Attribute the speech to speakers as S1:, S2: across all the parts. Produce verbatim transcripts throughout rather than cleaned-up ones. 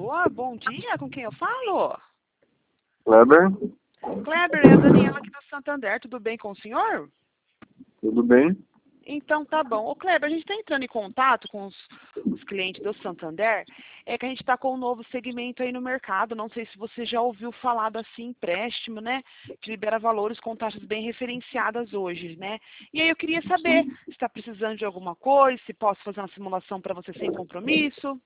S1: Alô, bom dia, com quem eu falo?
S2: Kleber,
S1: Kleber, é a Daniela aqui do Santander, tudo bem com o senhor?
S2: tudo bem?
S1: Então tá bom. Ô Kleber, a gente está entrando em contato com os, os clientes do Santander, é que a gente está com um novo segmento aí no mercado, não sei se você já ouviu falar da Sim Empréstimo, né? Que libera valores com taxas bem referenciadas hoje, né? E aí eu queria saber se está precisando de alguma coisa, se posso fazer uma simulação para você sem compromisso.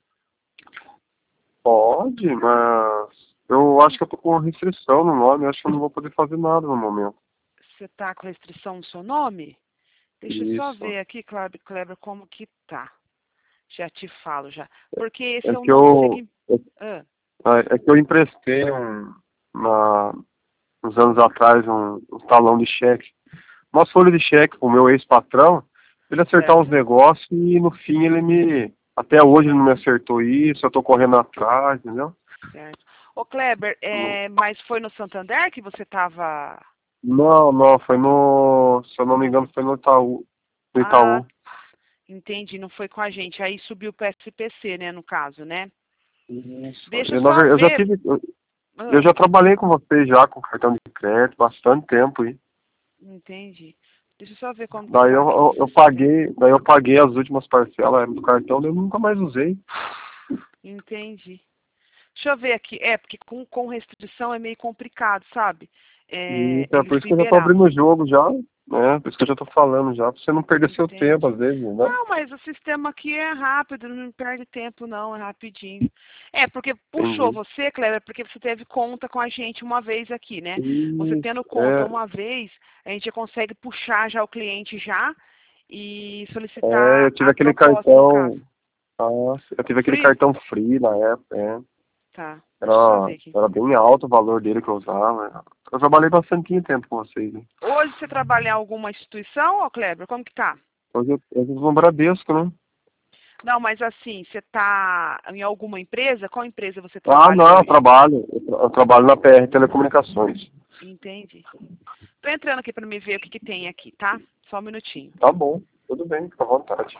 S2: Pode, mas eu acho que eu tô com restrição no nome, eu acho que eu não vou poder fazer nada no momento.
S1: Você está com restrição no seu nome? Deixa eu só
S2: Isso.
S1: ver aqui, Kleber, Kleber, como que tá. Já te falo já. Porque esse
S2: É
S1: é o
S2: que
S1: novo
S2: eu,
S1: segmento. Ah,
S2: é, é que eu emprestei um, uma, uns anos atrás um, um talão de cheque, uma folha de cheque pro meu ex-patrão, pra ele acertar uns
S1: certo?
S2: negócios e no fim ele me, até hoje ele não me acertou isso, eu tô correndo atrás, entendeu?
S1: Certo. Ô, Kleber, é, mas foi no Santander que você estava...
S2: Não, não, foi no, se eu não me engano, foi no Itaú, no
S1: Ah,
S2: Itaú.
S1: entendi, não foi com a gente. Aí subiu para S P C, né, no caso, né?
S2: Isso.
S1: Deixa eu
S2: Eu, na
S1: só
S2: ver- eu já
S1: ver...
S2: tive, eu, eu
S1: Ah,
S2: já trabalhei com vocês já com cartão de crédito bastante tempo aí.
S1: entendi. Deixa eu só ver como que
S2: Daí
S1: tá
S2: eu,
S1: aqui no
S2: eu, eu
S1: sistema.
S2: paguei, daí eu paguei as últimas parcelas do cartão, daí eu nunca mais usei.
S1: Entendi. Deixa eu ver aqui. É, porque com, com restrição é meio complicado, sabe?
S2: E
S1: É,
S2: é
S1: eles
S2: por isso que eu já tô
S1: liberar.
S2: abrindo o jogo já, né? Por isso que eu já tô falando já, pra você não perder seu tempo
S1: Entendi.
S2: às vezes, né?
S1: Não, mas o sistema aqui é rápido, não perde tempo não, é rapidinho. É, porque puxou
S2: Entendi.
S1: você, Cleber, porque você teve conta com a gente uma vez aqui, né? Você tendo
S2: Isso,
S1: conta
S2: é,
S1: uma vez, a gente já consegue puxar já o cliente já e
S2: é,
S1: solicitar
S2: eu tive
S1: a
S2: aquele
S1: proposta, no caso.
S2: cartão, ah, eu tive aquele
S1: Free?
S2: cartão free na época, é.
S1: Tá, deixa eu só
S2: Era,
S1: ver aqui.
S2: era bem alto o valor dele que eu usava. Eu trabalhei bastante tempo com vocês, né?
S1: Hoje você trabalha em alguma instituição, ô Kleber? Como que tá?
S2: Hoje eu, eu vivo no Bradesco, né?
S1: Não, mas assim, você tá em alguma empresa? Qual empresa você
S2: Ah,
S1: trabalha
S2: não, eu
S1: hoje?
S2: trabalho. Eu, tra- eu trabalho na P R Telecomunicações.
S1: Entendi. Tô entrando aqui para me ver o que, que tem aqui, tá? Só um minutinho.
S2: Tá bom, tudo bem, fica à vontade.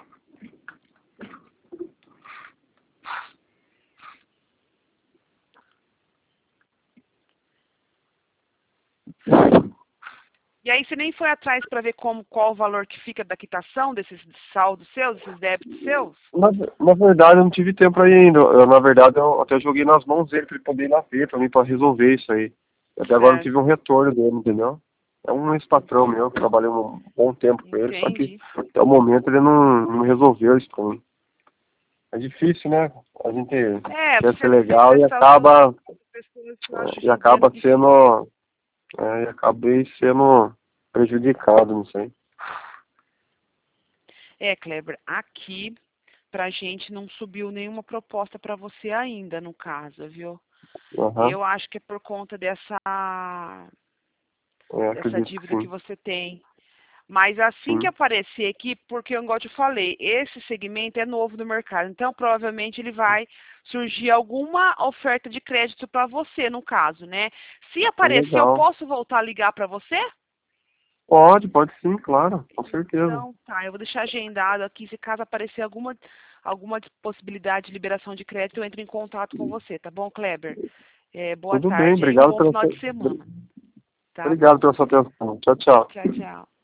S1: E aí você nem foi atrás para ver como, qual o valor que fica da quitação desses saldos seus, desses débitos seus?
S2: Na, na verdade, eu não tive tempo aí ainda. Eu, na verdade, eu até joguei nas mãos dele pra ele poder ir lá ver, pra mim, pra resolver isso aí. Até agora não
S1: Certo.
S2: tive um retorno dele, entendeu? É um ex-patrão meu, que trabalhei um bom tempo com ele, só que
S1: Entendi.
S2: até o momento ele não, não resolveu isso pra mim. É difícil, né? A gente
S1: É,
S2: quer ser
S1: você, você
S2: legal e
S1: prestar o seu
S2: acaba,
S1: pessoas eu
S2: é,
S1: acho
S2: e
S1: hoje em dia
S2: acaba
S1: não difícil.
S2: sendo, é, e acabei sendo prejudicado, não sei.
S1: É, Kleber, aqui pra gente não subiu nenhuma proposta para você ainda, no caso, viu?
S2: Aham,
S1: Eu acho que é por conta dessa
S2: é,
S1: dessa
S2: acredito que
S1: dívida que
S2: sim,
S1: você tem. Mas assim que
S2: sim.
S1: aparecer aqui, porque eu igual eu te falei, esse segmento é novo no mercado, então provavelmente ele vai surgir alguma oferta de crédito para você, no caso, né? Se aparecer, eu
S2: Legal.
S1: posso voltar a ligar para você?
S2: Pode, pode sim, claro, com certeza.
S1: Então, tá, eu vou deixar agendado aqui, se caso aparecer alguma, alguma possibilidade de liberação de crédito, eu entro em contato com você, tá bom, Kleber? É, boa
S2: Tudo bem,
S1: tarde aí,
S2: obrigado
S1: bom
S2: pela
S1: final
S2: sua,
S1: de semana. Tá
S2: obrigado
S1: bom.
S2: pela sua atenção. Tchau, tchau.
S1: Tchau, tchau.